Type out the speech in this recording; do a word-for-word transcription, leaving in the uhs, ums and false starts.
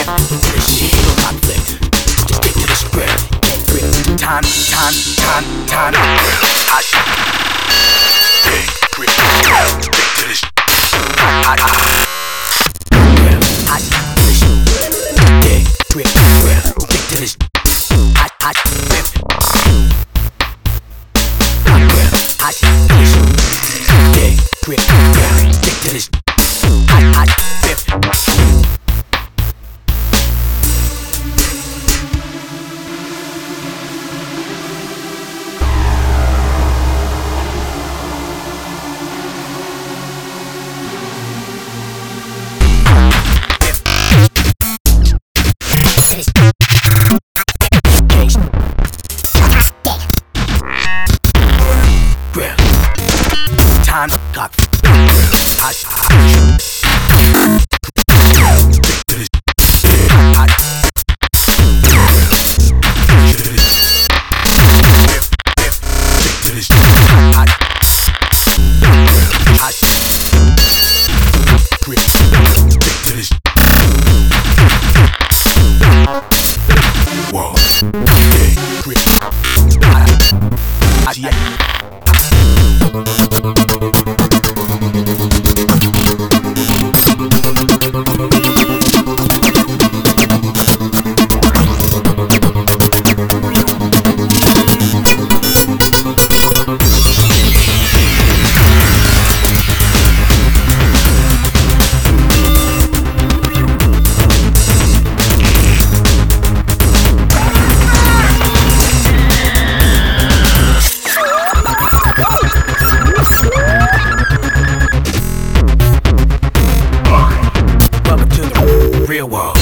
Time, time, time, time. I should big grip. Stick to this. I, I, I, big grip. Stick to this. I, I, grip. I grip. I, big grip. Stick to this. I, I, grip. Time clock. I Whoa, big grip. I, I, real world.